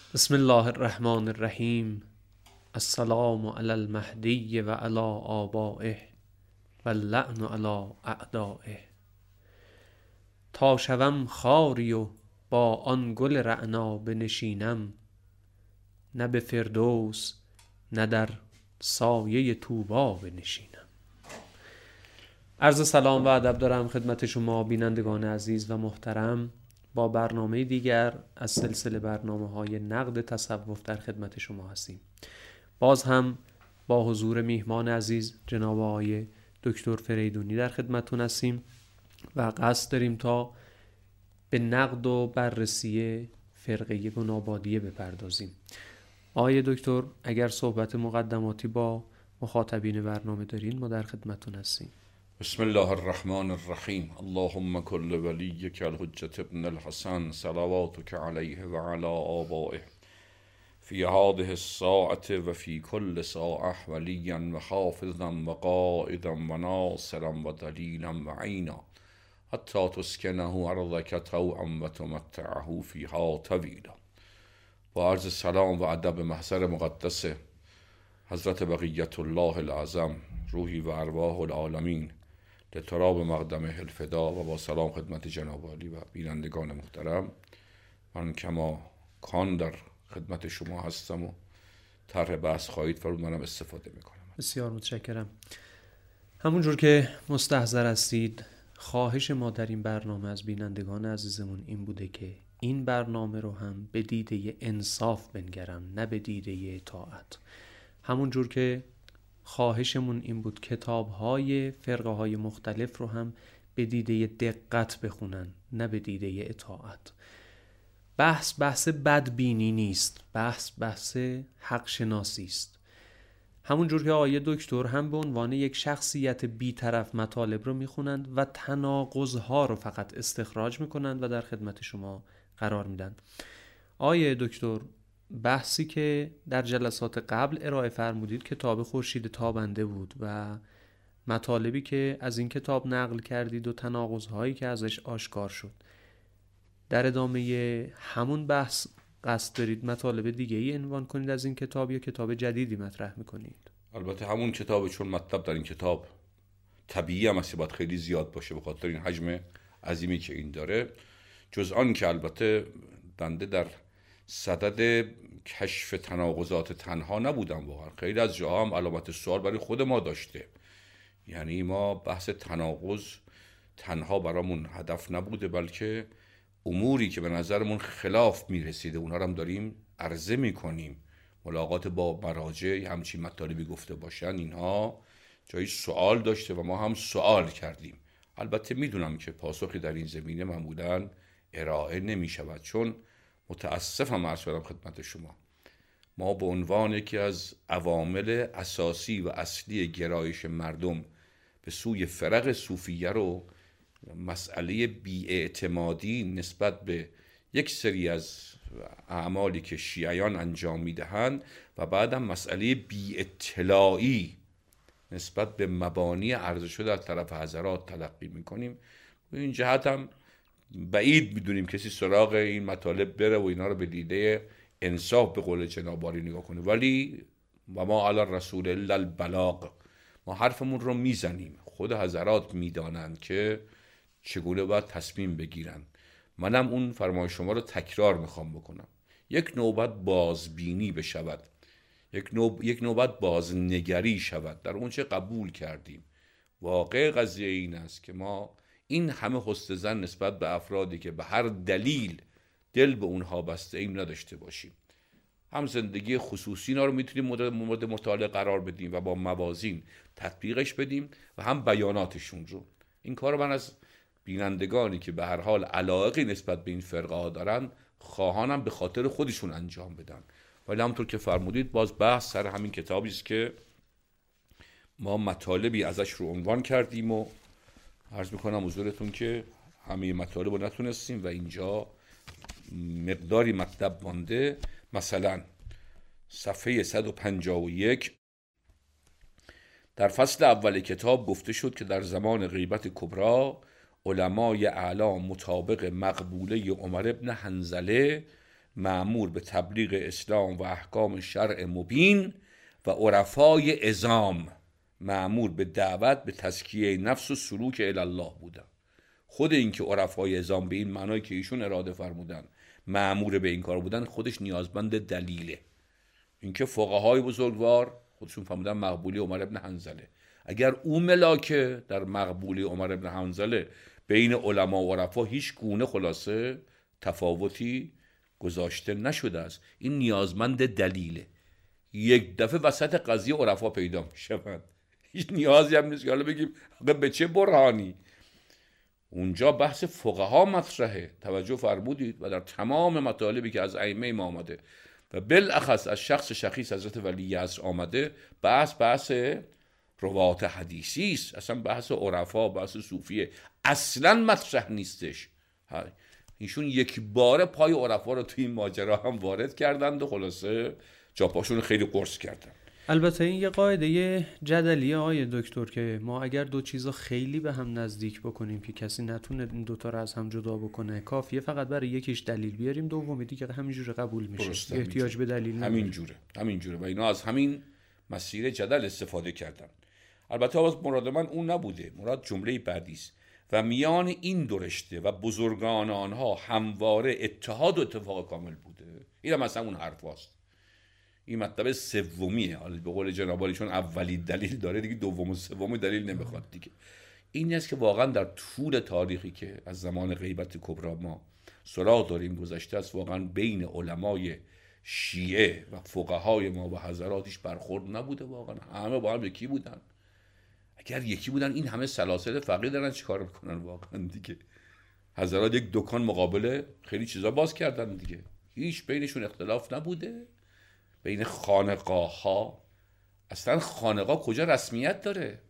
بسم الله الرحمن الرحیم. السلام علی المهدی و علی آبائه و اللعن علی اعدائه. تا شوم خاری و با آن گل رعنا بنشینم، نه به فردوس نه در سایه طوبی بنشینم. عرض سلام و ادب دارم خدمت شما بینندگان عزیز و محترم. با برنامه دیگر از سلسله برنامه‌های نقد تصوف در خدمت شما هستیم. باز هم با حضور میهمان عزیز جناب آقای دکتر فریدونی در خدمتتون هستیم و قصد داریم تا به نقد و بررسی فرقه گنابادیه بپردازیم. آقای دکتر اگر صحبت مقدماتی با مخاطبین برنامه دارین ما در خدمتتون هستیم. بسم الله الرحمن الرحیم. اللهم کل ولیک الحجة ابن الحسن صلواتک علیه و علی آبائه فی هذه الساعة و فی کل ساعة ولیا و حافظا و قائدا و ناصرا و دلیلا و عینا حتی تسکنه ارضک طوعا و تمتعه فیها طویلا. با عرض سلام و ادب محضر مقدس حضرت بقیت الله العظم روحی و ارواح العالمین لتراب مقدمه الفدا، و با سلام خدمت جناب عالی و بینندگان محترم. من کما کان در خدمت شما هستم و طرح بحث خواهید فرمود، منم استفاده میکنم. بسیار متشکرم. همونجور که مستحضر هستید خواهش ما در این برنامه از بینندگان عزیزمون این بوده که این برنامه رو هم به دیده انصاف بنگرم، نه به دیده اطاعت. همونجور که خواهشمون این بود کتاب‌های فرقه‌های مختلف رو هم به دیده دقت بخونن، نه به دیده اطاعت. بحث بدبینی نیست، بحث حق شناسی است. همونجور که آقای دکتر هم به عنوان یک شخصیت بی‌طرف مطالب رو میخونند و تناقض‌ها رو فقط استخراج میکنند و در خدمت شما قرار میدن. آقای دکتر بحثی که در جلسات قبل ارائه فرمودید کتاب خورشید تابنده بود و مطالبی که از این کتاب نقل کردید و تناقض‌هایی که ازش آشکار شد. در ادامه همون بحث قصد دارید مطالب دیگه ای عنوان کنید از این کتاب یا کتاب جدیدی مطرح میکنید؟ البته همون کتاب، چون مطلب در این کتاب طبیعی هم است باید خیلی زیاد باشه به خاطر این حجم عظیمی که این داره. جز آن که البته بنده در صدد کشف تناقضات تنها نبودم، واقعا خیلی از جاها هم علامت سوال برای خود ما داشته. یعنی ما بحث تناقض تنها برامون هدف نبوده، بلکه اموری که به نظرمون خلاف میرسیده اونها رو هم داریم عرضه میکنیم. ملاقات با مراجع همچین مطالبی گفته باشن اینها جایی سوال داشته و ما هم سوال کردیم. البته میدونم که پاسخی در این زمینه معمولا ارائه نمیشود، چون متاسفم عرض کردم خدمت شما ما به عنوان یکی از عوامل اساسی و اصلی گرایش مردم به سوی فرق صوفیه رو مسئله بی‌اعتمادی نسبت به یک سری از اعمالی که شیعیان انجام میدهند و بعدم مسئله بی‌اطلاعی نسبت به مبانی عرضه شده از طرف حضرات تلقی میکنیم. به این جهت هم بعید میدونیم کسی سراغ این مطالب بره و اینا رو به دیده انصاف به قول جناب عالی نگاه کنه. ولی و ما علی الرسول الا البلاغ، ما حرفمون رو میزنیم، خود حضرات میدانند که چگونه باید تصمیم بگیرن. منم اون فرمایش شما رو تکرار میخوام بکنم. یک نوبت بازبینی بشود، یک نوبت بازنگری شود در اون چه قبول کردیم. واقع قضیه این است که ما این همه حسن ظن نسبت به افرادی که به هر دلیل دل به اونها بسته ایم نداشته باشیم. هم زندگی خصوصی اینا رو میتونیم مورد مطالعه قرار بدیم و با موازین تطبیقش بدیم و هم بیاناتشون رو. این کار من از بینندگانی که به هر حال علاقه نسبت به این فرقه ها دارن خواهانم به خاطر خودشون انجام بدن. ولی همونطور که فرمودید باز بحث سر همین کتابی است که ما مطالبی ازش رو عنوان کردیم و عرض میکنم حضورتون که همه مطالب رو نتونستیم و اینجا مقداری مطلب مانده. مثلا صفحه 151 در فصل اول کتاب گفته شد که در زمان غیبت کبرا علمای اعلام مطابق مقبوله عمر ابن حنظله مأمور به تبلیغ اسلام و احکام شرع مبین و عرفای عظام مأمور به دعوت به تزکیه نفس و سلوک الی الله بودن. خود این که عرفای عظام به این معنای که ایشون اراده فرمودن مأمور به این کار بودن خودش نیازمند دلیله. اینکه فقهای بزرگوار خودشون فرمودن مقبولی عمر ابن حنظله، اگر او ملاکه در مقبولی عمر ابن حنظله بین علما و عرفا هیچ گونه خلاصه تفاوتی گذاشته نشده است، این نیازمند دلیله. یک دفعه وسط قضیه عرفا پیدا میشوند، هیچ نیازی هم نیست که حالا بگیم به چه برهانی. اونجا بحث فقها مطرحه، توجه فرمودید، و در تمام مطالبی که از ائمه ما آمده و بالاخص از شخص شخیص حضرت ولی عصر آمده بحث روات حدیثی است، اصلا بحث عرفا بحث صوفیه اصلا مطرح نیستش. ایشون یک باره پای عرفا رو توی این ماجرا هم وارد کردند و خلاصه جاپاشون خیلی قرص کردن. البته این یه قاعده جدلیه آقای دکتر که ما اگر دو چیزا خیلی به هم نزدیک بکنیم که کسی نتونه این دوتا رو از هم جدا بکنه، کافیه فقط برای یکیش دلیل بیاریم، دومی دیگه همینجوره قبول میشه، احتیاج به دلیل همینجوره و اینا از همین مسیر جدل استفاده کردن. البته باز مراد من اون نبوده، مراد جمله بعدی است و میان این دو رشته و بزرگان آنها همواره اتحاد و اتفاق کامل بوده. این هم مثلا اون حرف هست. این مطلب سومیه، حالا به قول جناب عالی چون اولی دلیل داره دیگه دوم و سوم دلیل نمیخواد دیگه. این است که واقعا در طول تاریخی که از زمان غیبت کبری ما سراغ داریم گذشته است، واقعا بین علمای شیعه و فقهای ما و حضراتش برخورد نبوده، واقعا همه با هم یکی بودن. اگر یکی بودن این همه سلاسل فقیه دارن چیکار میکنن واقعا دیگه؟ حضرات یک دکان مقابل خیلی چیزا باز کردن دیگه، هیچ بینشون اختلاف نبوده. بین خانقاه ها، اصلا خانقاه کجا رسمیت داره؟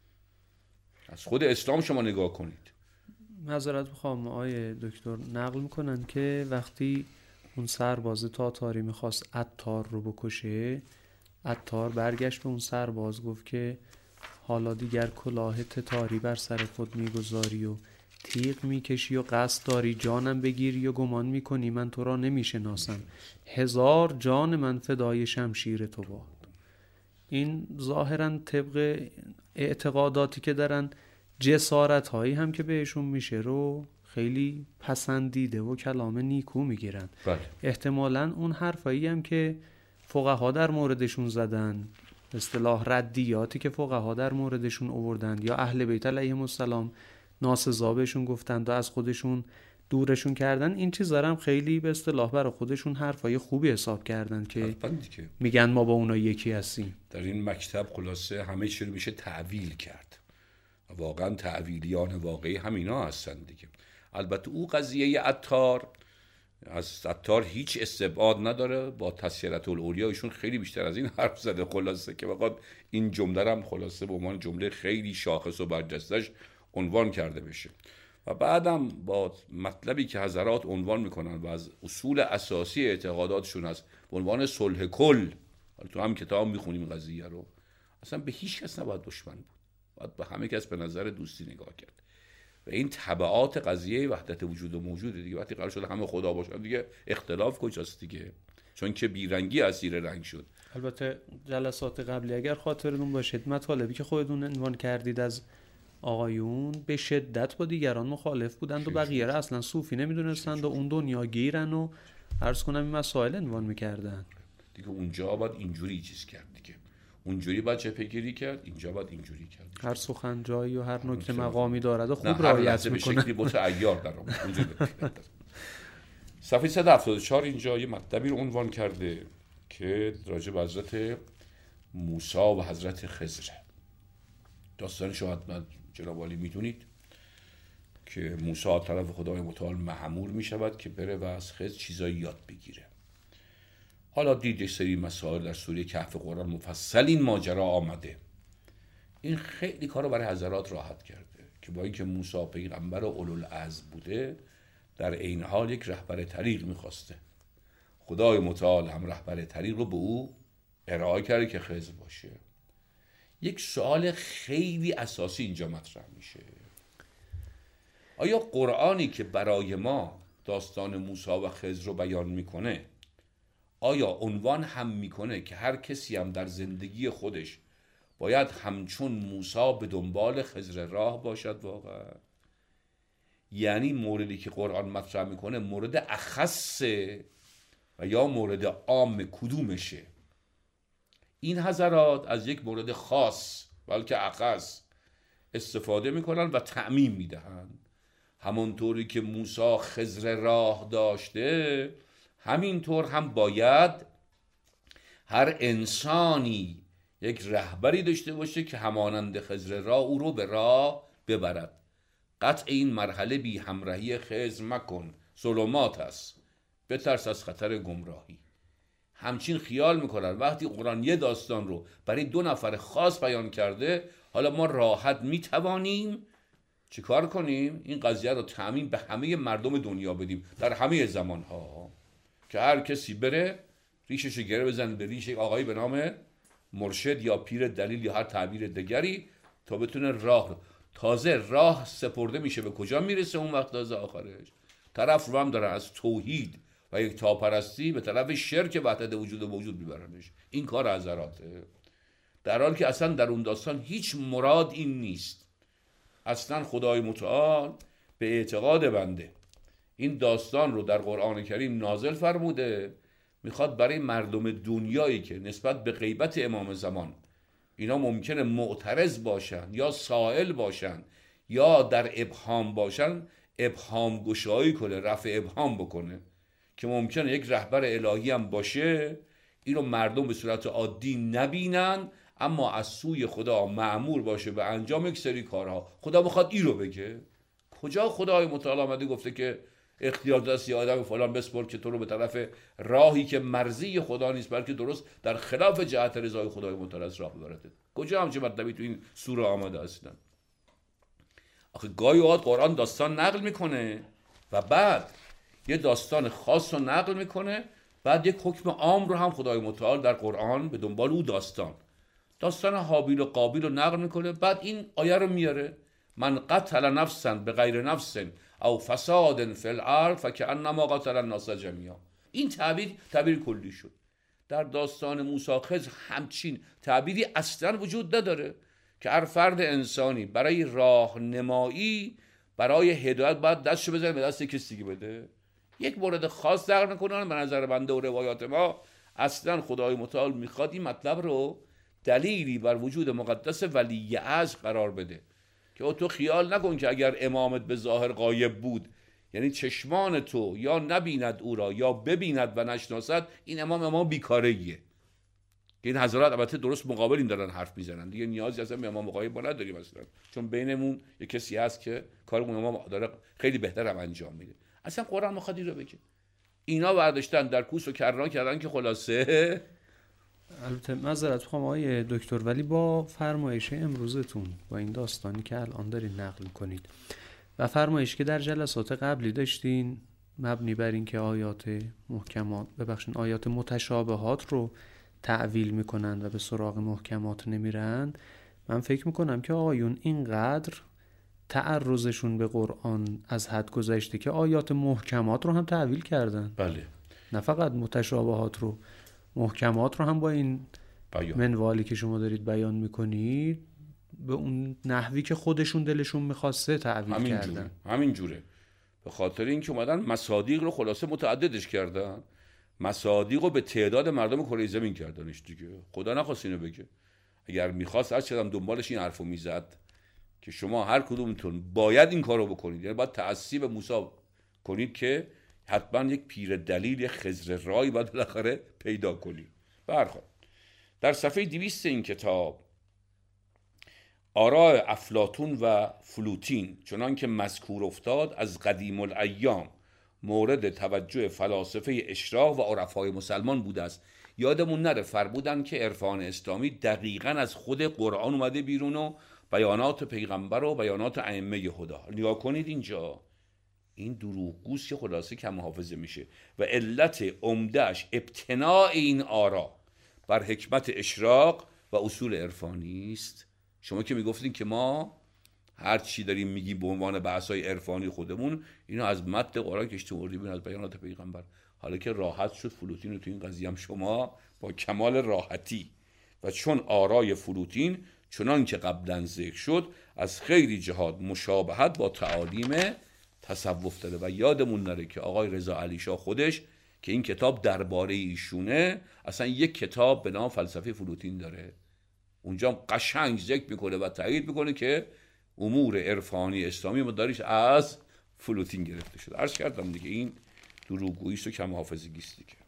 از خود اسلام شما نگاه کنید. معذرت میخوام آقای دکتر، نقل میکنن که وقتی اون سرباز تاتاری میخواست عطار رو بکشه، عطار برگشت به اون سرباز گفت که حالا دیگر کلاه تتاری بر سر خود میگذاری و تیغ میکشی و قصد داری جانم بگیری و گمان میکنی من تو را نمیشناسم، 1000 جان من فدای شمشیر تو باد. این ظاهرا طبق اعتقاداتی که دارن جسارت هایی هم که بهشون میشه رو خیلی پسندیده و کلام نیکو میگیرن. احتمالاً اون حرفایی هم که فقها در موردشون زدن، اصطلاح ردیاتی که فقها در موردشون آوردن یا اهل بیت علیهم السلام ناسزا بهشون گفتند و از خودشون دورشون کردن، این چیزا هم خیلی به اصطلاح برای خودشون حرفای خوبی حساب کردن که میگن ما با اونا یکی هستیم. در این مکتب خلاصه همه چی رو میشه تعویل کرد. واقعا تعویلیان واقعی همینا هستن دیگه. البته او قضیه عطار، از عطار هیچ استبعاد نداره، با تسیرت الاولیا ایشون خیلی بیشتر از این حرف زده خلاصه که بخواد این جمله هم خلاصه به عنوان جمله خیلی شاخص و برجسته‌اش عنوان کرده بشه. و بعدم با مطلبی که حضرات عنوان میکنن و از اصول اساسی اعتقاداتشون هست به عنوان صلح کل، تو هم کتاب میخونیم قضیه رو، اصلا به هیچ کس نباید دشمن بود، باید به همه کس به نظر دوستی نگاه کرد. و این تبعات قضیه وحدت وجود و موجوده دیگه. وقتی قرار شده همه خدا باشن دیگه اختلاف کجاست دیگه؟ چون که بیرنگی اسیر رنگ شد. البته جلسات قبلی اگر خاطرتون باشه مطالبی که خودتون عنوان کردید از آقایون به شدت با دیگران مخالف بودند و بقیه را اصلا صوفی نمیدونستند و اون دنیا گیرن و عرض کنم این مسائل عنوان میکردن دیگه. اونجا باید اینجوری چیز کرد دیگه، اونجوری باید جبهه‌گیری کرد، اینجا باید اینجوری کرد. هر سخن جایی و هر نکته مقامی دارد و خوب رعایت میکنه. به شکلی متعیار در اونجوری. صفحه 174 اینجا یه مطلبی رو عنوان کرده که راجع به حضرت موسی و حضرت خضر. داستانش رو حتما جناب عالی میدونید که موسی از طرف خدای متعال مأمور میشود که بره و از خضر چیزایی یاد بگیره. حالا دید یک سری مسائل در سوره کهف قرآن مفصل این ماجرا آمده. این خیلی کارو برای حضرات راحت کرده که با اینکه موسی پیغمبر اولوالعزم بوده، در عین حال یک رهبر طریق میخواسته. خدای متعال هم رهبر طریق رو به او ارائه کرده که خضر باشه. یک سوال خیلی اساسی اینجا مطرح میشه: آیا قرآنی که برای ما داستان موسی و خضر رو بیان میکنه، آیا عنوان هم میکنه که هر کسی هم در زندگی خودش باید همچون موسی به دنبال خضر راه باشد واقعا؟ یعنی موردی که قرآن مطرح میکنه مورد اخصه و یا مورد عام کدومشه؟ این حضرات از یک مورد خاص بلکه اخص استفاده میکنن و تعمیم میدهن. همونطوری که موسی خضر راه داشته، همینطور هم باید هر انسانی یک رهبری داشته باشه که همانند خضر راه او رو به راه ببرد. قطع این مرحله بی همراهی خضر مکن، ظلمات است، بترس از خطر گمراهی. همچین خیال میکنن وقتی قرآن یه داستان رو برای 2 نفر خاص بیان کرده، حالا ما راحت میتوانیم چیکار کنیم؟ این قضیه رو تعمیم به همه مردم دنیا بدیم در همه زمانها، که هر کسی بره ریشش گره بزنه به ریش آقایی به نام مرشد یا پیر دلیل یا هر تعبیر دیگری تا بتونه تازه راه سپرده میشه. به کجا میرسه اون وقت؟ تازه آخرش طرف رو هم دارن از توحید و یک تاپرستی به طرف شرک وحدت وجود و موجود میبرنش. این کار حضراته، در حالی که اصلا در اون داستان هیچ مراد این نیست. اصلا خدای متعال به اعتقاد بنده این داستان رو در قرآن کریم نازل فرموده، میخواد برای مردم دنیایی که نسبت به غیبت امام زمان اینا ممکنه معترض باشن یا سائل باشن یا در ابهام باشن، ابهام گشایی کنه، رفع ابهام بکنه که ممکنه یک رهبر الهی هم باشه، اینو مردم به صورت عادی نبینن اما از سوی خدا مأمور باشه به انجام یک سری کارها. خدا میخواد این رو بگه؟ کجا خدای متعال آمده گفته که اختیار دست یه آدم فلان بسپر که تو رو به طرف راهی که مرضی خدا نیست بلکه درست در خلاف جهت رضای خدای متعال از راه ببرده؟ کجا همچه مطلبی تو این سوره آمده اصلا؟ آخه گاهی اوقات قرآن داستان نقل میکنه و بعد یه داستان خاص رو نقل میکنه، بعد یک حکم عام رو هم خدای متعال در قرآن به دنبال او داستان حابیل و قابیل رو نقل میکنه، بعد این آیه رو میاره: من قتل نفسا به غیر نفس او فساد فی الارض فکأنما قتل الناس جمیعا. این تعبیر کلی شد. در داستان موسی خضر همچین تعبیری اصلا وجود نداره که هر فرد انسانی برای راهنمایی، برای هدایت باید دستشو بزنه به دست کسی دیگه بده. یک مورد خاص نقل میکنن به نظر بنده و روایات ما اصلا خدای متعال میخواد این مطلب رو دلیلی بر وجود مقدس ولی اعظم قرار بده که تو خیال نکن که اگر امامت به ظاهر غایب بود، یعنی چشمان تو یا نبیند او را یا ببیند و نشناسد، این امام بیکارهیه. که این حضرات البته درست مقابل این دارن حرف میزنن دیگه، نیازی اصلا به امام غایب ما نداریم اصلا، چون بینمون یک کسی هست که کار اون امام داره خیلی بهتر هم انجام میده. اصلا قرآن میخواد این رو بگه. اینا برداشتن در کوس و کرنا کردن که خلاصه. البته معذرت میخوام آقای دکتر، ولی با فرمایش امروزتون، با این داستانی که الان دارین نقل کنید و فرمایشی که در جلسات قبلی داشتین مبنی بر این که آیات متشابهات رو تعویل میکنن و به سراغ محکمات نمیرن، من فکر میکنم که آقایون اینقدر تعرضشون به قرآن از حد گذشته که آیات محکمات رو هم تعویل کردن. بله، نه فقط متشابهات رو، محکمات رو هم با این منوالی که شما دارید بیان میکنید به اون نحوی که خودشون دلشون میخواسته تعویل کردن. همین جوره. به خاطر اینکه اومدن مصادیق رو خلاصه متعددش کردن، مصادیق رو به تعداد مردم کره زمین کردنش دیگه. خدا نخواست اینو بگه. اگر میخواست هر چقدر دنبالش این حرفو میزد که شما هر کدومتون باید این کارو بکنید، یعنی باید تعصی به موسی کنید که حتما یک پیر دلیل خضر رای باید بالاخره پیدا کنید. برخواد در صفحه 200 این کتاب آراء افلاطون و فلوتین چنان که مذکور افتاد از قدیم الایام مورد توجه فلاسفه اشراق و عرفای مسلمان بوده است. یادمون نره فرمودن که عرفان اسلامی دقیقاً از خود قرآن اومده بیرون و بیانات پیغمبر و بیانات ائمه هدی. نگاه کنید اینجا این دروغگوست که خلاصه کم حافظه میشه و علت عمدهش ابتناء این آرا بر حکمت اشراق و اصول عرفانی است. شما که میگفتین که ما هر چی داریم میگیم به عنوان بحث‌های عرفانی خودمون، اینا از متن قرآن کشته آوردیم، از بیانات پیغمبر. حالا که راحت شد فلوتین رو تو این قضیه هم شما با کمال راحتی و چون آرای فلوتین چنان که قبلا ذکر شد از خیلی جهات مشابهت با تعالیم تصوف داره. و یادمون نره که آقای رضا علی شاه خودش که این کتاب درباره ایشونه اصلا یک کتاب به نام فلسفه فلوتین داره، اونجا قشنگ ذکر میکنه و تایید میکنه که امور عرفانی اسلامی مداریش از فلوتین گرفته شده. عرض کردم دیگه این دروغگوییست و کم حافظگیستی. که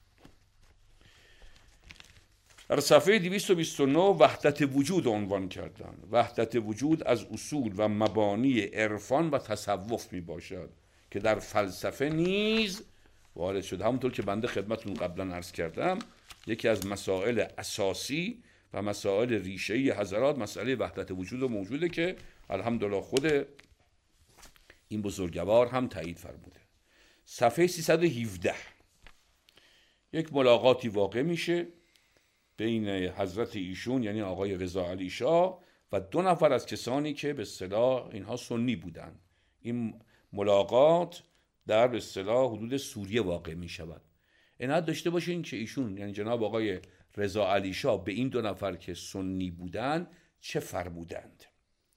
در صفحه 229 وحدت وجود عنوان کردن. وحدت وجود از اصول و مبانی عرفان و تصوف می باشد که در فلسفه نیز وارد شده. همونطور که بنده خدمتتون قبلا عرض کردم، یکی از مسائل اساسی و مسائل ریشه‌ای حضرات مسئله وحدت وجود و موجوده که الحمدلله خود این بزرگوار هم تایید فرموده. صفحه 317 یک ملاقاتی واقع میشه بین حضرت ایشون یعنی آقای رضا علی شاه و 2 نفر از کسانی که به اصطلاح اینها سنی بودن. این ملاقات در به اصطلاح حدود سوریه واقع می شود. عنایت داشته باشین که ایشون یعنی جناب آقای رضا علی شاه به این 2 نفر که سنی بودن چه فرمودند.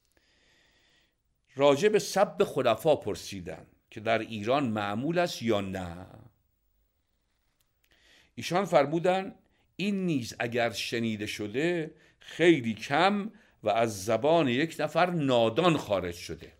راجع به سب خلفا پرسیدن که در ایران معمول است یا نه. ایشان فرمودن این نیز اگر شنیده شده خیلی کم و از زبان یک نفر نادان خارج شده.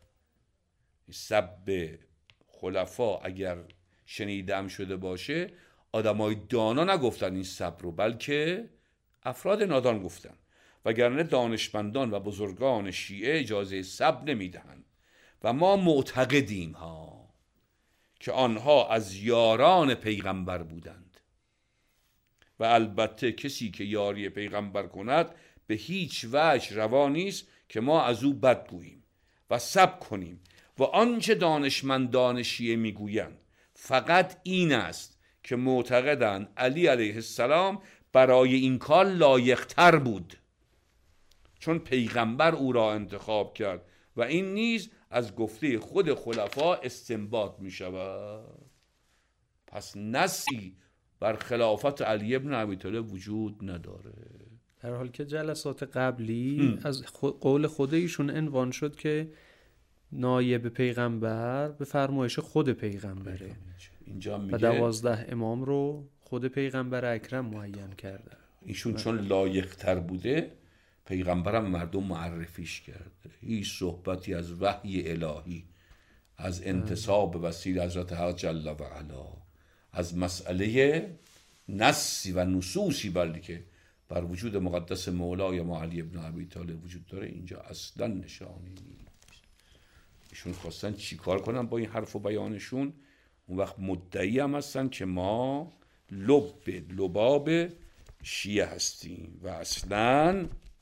سب خلفا اگر شنیدم شده باشه آدمای دانا نگفتن این سب رو، بلکه افراد نادان گفتن، وگرنه دانشمندان و بزرگان شیعه اجازه سب نمیدهند و ما معتقدیم که آنها از یاران پیغمبر بودند و البته کسی که یاری پیغمبر کند به هیچ وجه روا نیست که ما از او بد گوییم و سب کنیم و آنچه دانشمندان شیعه میگویند فقط این است که معتقدند علی علیه السلام برای این کار لایق‌تر بود چون پیغمبر او را انتخاب کرد و این نیز از گفته خود خلفا استنباط می شود. پس نصی بر خلافت علی ابن ابی طالب وجود نداره، در حالی که جلسات قبلی از قول خود ایشون عنوان شد که نایب پیغمبر به فرمایش خود پیغمبره اینجا میگه و 12 امام رو خود پیغمبر اکرم معین کرده. ایشون چون لایق‌تر بوده پیغمبرم مردم معرفیش کرده. هیچ صحبتی از وحی الهی، از انتساب به وسیله حضرت حق جل و علا، از مسئله نصی و نصوصی بلکه بر وجود مقدس مولای ما علی ابن ابی طالب وجود داره اینجا اصلا نشانی نیست. ایشون خواستن چی کار کنن با این حرف و بیانشون؟ اون وقت مدعی هم هستن که ما لباب شیعه هستیم و اصلا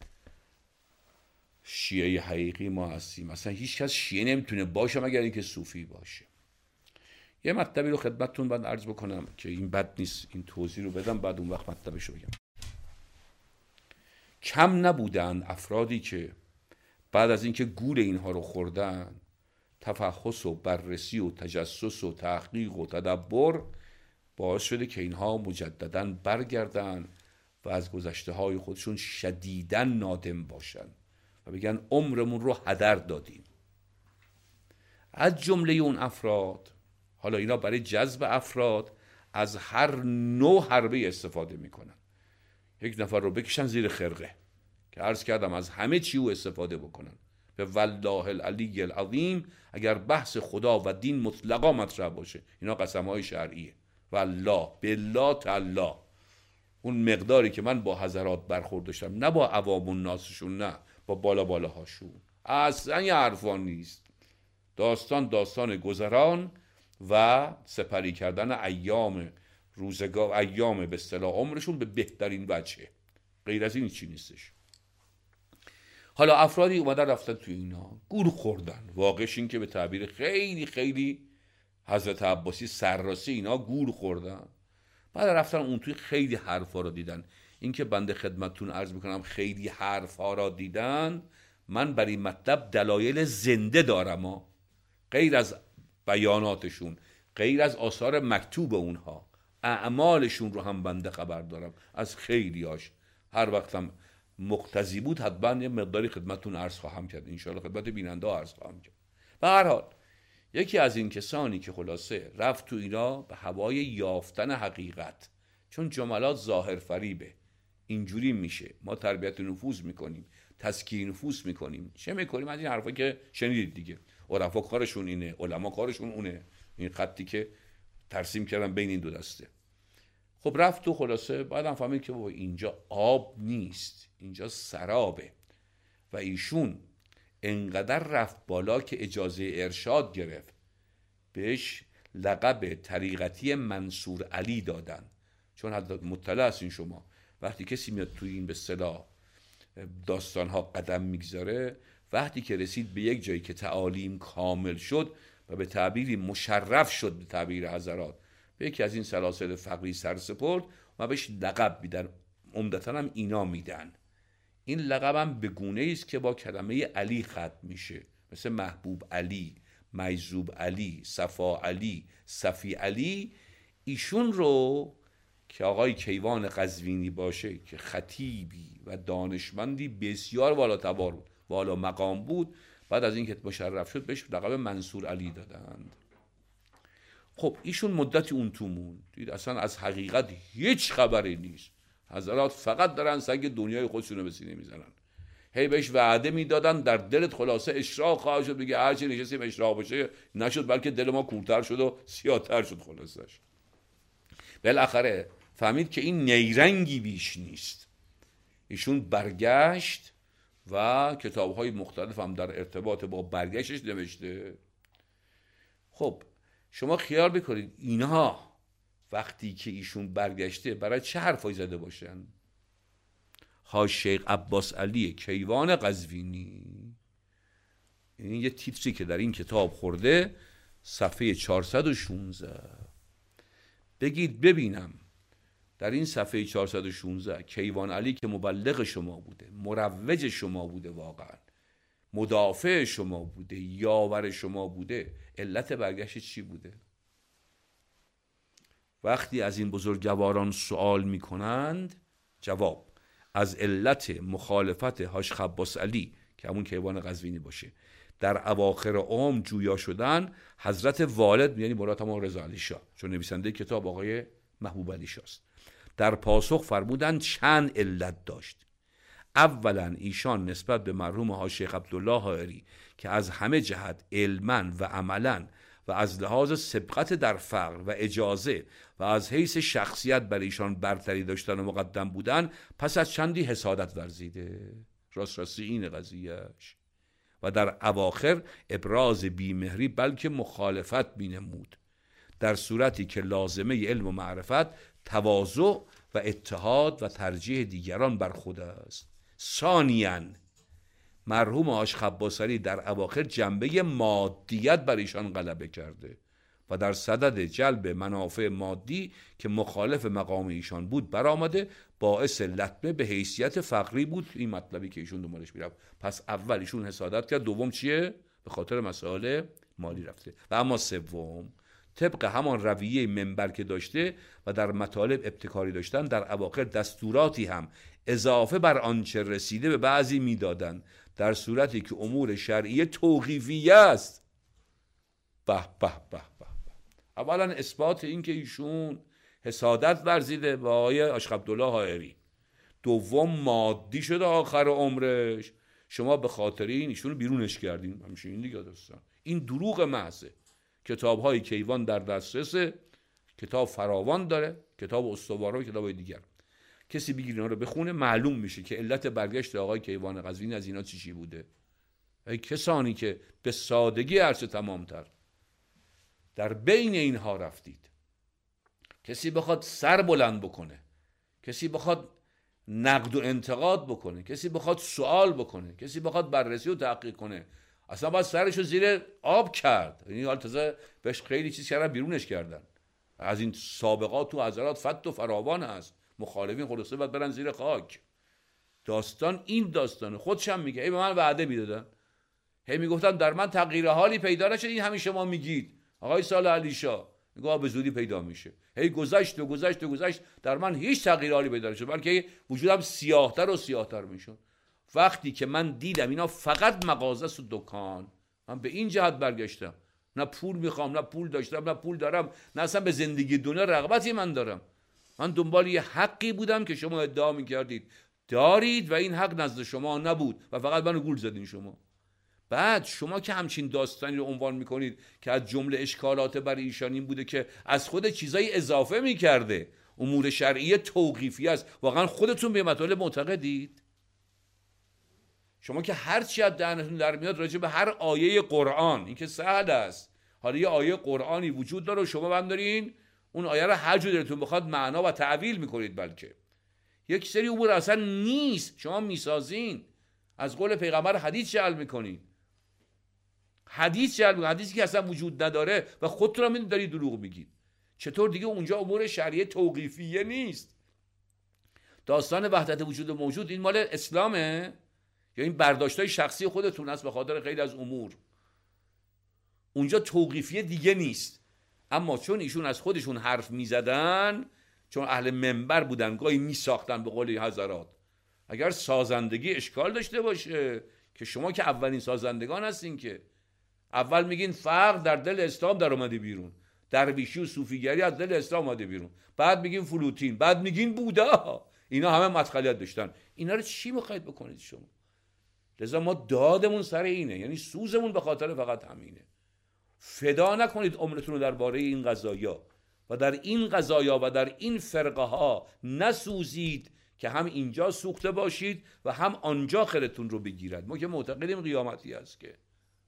شیعه حقیقی ما هستیم. اصلا هیچ کس شیعه نمیتونه باشه مگر اینکه صوفی باشه. یه مطلبی رو خدمتتون بعد عرض بکنم که این بد نیست این توضیح رو بدم، بعد اون وقت مطلبش رو بگم. کم نبودن افرادی که بعد از اینکه گول اینها رو خوردن تفحص و بررسی و تجسس و تحقیق و تدبر باعث شده که اینها مجدداً برگردن و از گذشته های خودشون شدیداً نادم باشن و بگن عمرمون رو هدر دادیم. از جمله اون افراد، حالا اینا برای جذب افراد از هر نوع حربه استفاده میکنن. یک نفر رو بکشن زیر خرقه که عرض کردم از همه چی او استفاده بکنن. به والله العلی العظیم اگر بحث خدا و دین مطلقا مطرح باشه اینا قسم‌های شرعیه. والله بالله تعالی اون مقداری که من با حضرات برخورد داشتم، نه با عوام الناسشون، نه با بالاهاشون، اصلا یه حرفان نیست. داستان گذران و سپری کردن ایام روزگار، ایام به اصطلاح عمرشون به بهترین وجه، غیر از این چی نیستش. حالا افرادی اومدن رفتن توی اینا گول خوردن، واقعش این که به تعبیر خیلی خیلی حضرت عباسی سرراسی اینا گول خوردن. بعد رفتن اون توی خیلی حرفا رو دیدن. این که بنده خدمتتون عرض میکنم خیلی حرفا را دیدن من بر این مطلب دلایل زنده دارم غیر از بیاناتشون، غیر از آثار مکتوب اونها، اعمالشون رو هم بنده خبر دارم از خیلیاش. هر وقتم مقتضی بود حتما یه مقداری خدمتتون عرض خواهم کرد، انشاءالله خدمت بیننده عرض خواهم کرد. به هر حال یکی از این کسانی که خلاصه رفت تو اینا به هوای یافتن حقیقت، چون جملات ظاهر فریبه، اینجوری میشه، ما تربیت نفوذ میکنیم، تزکیه نفوس میکنیم، چه میکنیم از این حرفا که شنیدید دیگه. عرفا کارشون اینه، علما کارشون اونه، این خطی که ترسیم کردن بین این دو دسته. خب رفت تو خلاصه بعدم فهمید که بابا اینجا آب نیست، اینجا سرابه. و ایشون انقدر رفت بالا که اجازه ارشاد گرفت، بهش لقب طریقتی منصور علی دادن. چون حضرت مطلع هستین شما، وقتی کسی میاد توی این به اصطلاح داستانها قدم میگذاره، وقتی که رسید به یک جایی که تعالیم کامل شد و به تعبیری مشرف شد، به تعبیر حضرات به یکی از این سلاسل فقری سر سپرد و بهش لقب میدن، عمدتاً هم اینا میدن. این لقب هم به گونه‌ای است که با کلمه علی ختم میشه، مثل محبوب علی، مجذوب علی، صفا علی، صفی علی. ایشون رو که آقای کیوان قزوینی باشه که خطیبی و دانشمندی بسیار والا مقام بود، بعد از اینکه مشرف شد بهش لقب منصور علی دادند. خب ایشون مدتی اون تو موند، دید اصلا از حقیقت هیچ خبری نیست، حضرات فقط دارن سگ دنیای خودشونو به سینه میزنن. هی بهش وعده میدادن در دلت خلاصه اشراق خواهد شد، بگه هرچی نشستیم اشراق بشه، نشد بلکه دل ما کورتر شد و سیاه‌تر شد. خلاصش بالاخره فهمید که این نیرنگی بیش نیست. ایشون برگشت و کتاب‌های مختلف هم در ارتباط با برگشتش نوشته. خب شما خیال بکنید اینها وقتی که ایشون برگشته برای چه حرفایی زده باشن؟ شیخ عباس علی کیوان قزوینی، این یه تیتری که در این کتاب خورده، صفحه 416. بگید ببینم در این صفحه 416 کیوان علی که مبلغ شما بوده، مروج شما بوده، واقعا مدافع شما بوده، یاور شما بوده، علت برگشت چی بوده؟ وقتی از این بزرگواران سوال میکنند، جواب از علت مخالفت حاج عباس علی که همون کیوان قزوینی باشه در اواخر عمر جویا شدن حضرت والد، یعنی مراد همون رضا علی شاه، چون نویسنده کتاب آقای محبوب علی شاه است، در پاسخ فرمودند چند علت داشت. اولا ایشان نسبت به مرحوم حاج شیخ عبدالله حائری که از همه جهت علما و عملا و از لحاظ سبقت در فقر و اجازه و از حیث شخصیت بر ایشان برتری داشتن و مقدم بودن، پس از چندی حسادت ورزیده، راستی این قضیهش، و در اواخر ابراز بیمهری بلکه مخالفت بینمود، در صورتی که لازمه علم و معرفت تواضع و اتحاد و ترجیح دیگران بر خود است. ثانیاً مرحوم حاج عباس علی در اواخر جنبه مادیت بر ایشان غلبه کرده و در صدد جلب منافع مادی که مخالف مقام ایشان بود برآمده، باعث لطمه به حیثیت فقری بود. این مطلبی که ایشون دنبالش میرفت. پس اول ایشون حسادت کرد، دوم چیه؟ به خاطر مسائل مالی رفته. و اما سوم طبق همان رویه منبر که داشته و در مطالب ابتکاری داشتن، در اواخر دستوراتی هم اضافه بر آنچه رسیده به بعضی میدادن، در صورتی که امور شرعیه توقیفیه است. به به به به. اولا اثبات این که ایشون حسادت ورزیده به آقای حاج عبدالله حائری، دوم مادی شده آخر عمرش، شما به خاطر این ایشون رو بیرونش کردین. همیشه این دیگه داستان، این دروغ محضه. کتاب‌های کیوان در دسترسه، کتاب فراوان داره، کتاب استواره و کتاب‌های دیگر. کسی بگیر اینا رو بخونه معلوم میشه که علت برگشت آقای کیوان قزوینی از اینا چی بوده. ای کسانی که به سادگی هرچه تمامتر در بین اینها رفتید، کسی بخواد سر بلند بکنه، کسی بخواد نقد و انتقاد بکنه، کسی بخواد سوال بکنه، کسی بخواد بررسی و تحقیق کنه، اصلا باید سرشو زیر آب کرد. یعنی حال تازه بهش خیلی چیز کردن، بیرونش کردن. از این سابقات و حضرات فت و فراوان هست. مخالفین خلاصه باید برن زیر خاک. داستان این داستانه. خودش هم میگه، ای به من وعده میدادن، هی میگفتن در من تغییر حالی پیدا نشد، این همیشه شما میگید آقای صالح علی شاه میگه به زودی پیدا میشه. هی گذشت و گذشت و گذشت، در من هیچ تغییر حالی پیدا نشد، بلکه وجودم سیاه‌تر و سیاه‌تر میشد. وقتی که من دیدم اینا فقط مغازه است و دکان، من به این جهت برگشتم. نه پول میخوام، نه پول داشتم، نه پول دارم، نه اصلا به زندگی دنیا رغبتی من دارم. من دنبال یه حقی بودم که شما ادعا میکردید دارید و این حق نزد شما نبود و فقط منو گول زدین شما. بعد شما که همچین داستانی رو عنوان میکنید که از جمله اشکالات برای ایشان این بوده که از خود چیزایی اضافه میکرده، امور شرعی توقیفی است، واقعا خودتون به مطالب معتقدید؟ شما که هر چی از دهنتون در میاد راجع به هر آیه قرآن، این که سهل است، حالا یه آیه قرآنی وجود داره و شما هم دارین اون آیه رو هر جور دلتون بخواد معنا و تعویل میکنید، بلکه یک سری امور اصلا نیست شما میسازین، از قول پیغمبر حدیث جعل میکنین، حدیثی که اصلا وجود نداره و خودتون هم دارید دروغ میگید. چطور دیگه اونجا امور شرعی توقیفیه نیست؟ داستان وحدت وجود موجود این مال اسلامه یا این برداشتای شخصی خودتون است به خاطر خیلی از امور؟ اونجا توقیفیه دیگه نیست. اما چون ایشون از خودشون حرف میزدن، چون اهل منبر بودن، گاهی میساختن به قول حضرات. اگر سازندگی اشکال داشته باشه که شما که اولین سازندگان هستین، که اول میگین فقر در دل اسلام در اومده بیرون، درویشی و صوفیگری از دل اسلام اومده بیرون، بعد میگین فلوتین، بعد میگین بودا، اینا همه مدخلیت داشتن. اینا رو چی میخواید بکنید شما؟ لذا ما دادمون سر اینه، یعنی سوزمون به خاطر فقط همینه. فدا نکنید عمرتون رو درباره این قضایا و در این قضایا و در این فرقه ها نسوزید که هم اینجا سوخته باشید و هم آنجا خیرتون رو بگیرد. ما که معتقدیم قیامتی است. که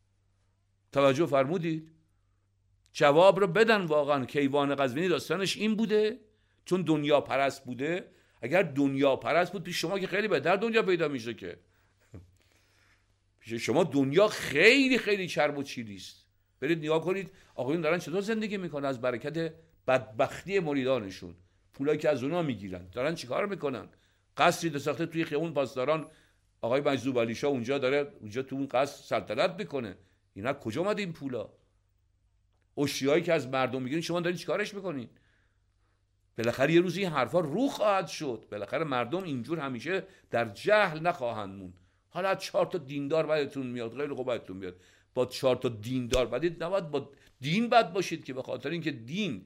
توجه فرمودید؟ جواب رو بدن. واقعا کیوان قزوینی داستانش این بوده چون دنیا پرست بوده. اگر دنیا پرست بود پیش شما که خیلی بهتر دنیا پیدا میشه، که پیش شما دنیا خیلی خیلی چرب و چیلیست. برید نگاه کنید آقایون دارن چطور زندگی میکنن از برکت بدبختی مریدانشون، پولایی که از اونا میگیرن دارن چیکار میکنن. قصری دو ساخته توی خیابون پاسداران، آقای مجذوب علی شاه اونجا داره، اونجا تو اون قصر سلطنت میکنه. اینا کجا اومد این پولا؟ اشیایی که از مردم میگیرین شما دارین چیکارش میکنین؟ بالاخره یه روزی این حرفا رو خواهد شد. بالاخره مردم اینجور همیشه در جهل نخواهند موند. حالا 4 تا دیندار بعدتون میاد، غیر خوب بعدتون میاد. با 4 تا دیندار بعدید نباید با دین بد باشید که به خاطر اینکه دین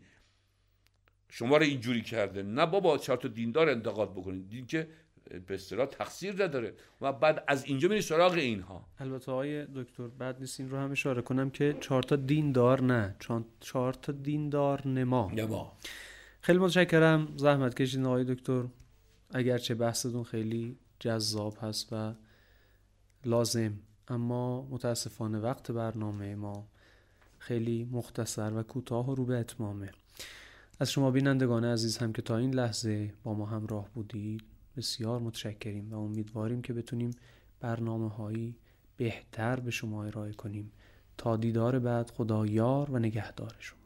شما رو اینجوری کرده. نه بابا 4 تا دیندار انتقاد بکنید، دین که به اصطلاح تقصیر نداره و بعد از اینجا میری سراغ اینها. البته آقای دکتر بعد نیست این رو هم اشاره کنم که 4 تا دیندار نه، 4 تا دیندار نما. خیلی متشکرم، زحمت کشیدین آقای دکتر. اگرچه بحثتون خیلی جذاب هست و لازم، اما متاسفانه وقت برنامه ما خیلی مختصر و کوتاه و رو به اتمامه. از شما بینندگان عزیز هم که تا این لحظه با ما همراه بودید بسیار متشکریم و امیدواریم که بتونیم برنامه‌هایی بهتر به شما ارائه کنیم. تا دیدار بعد، خدا یار و نگهدار شما.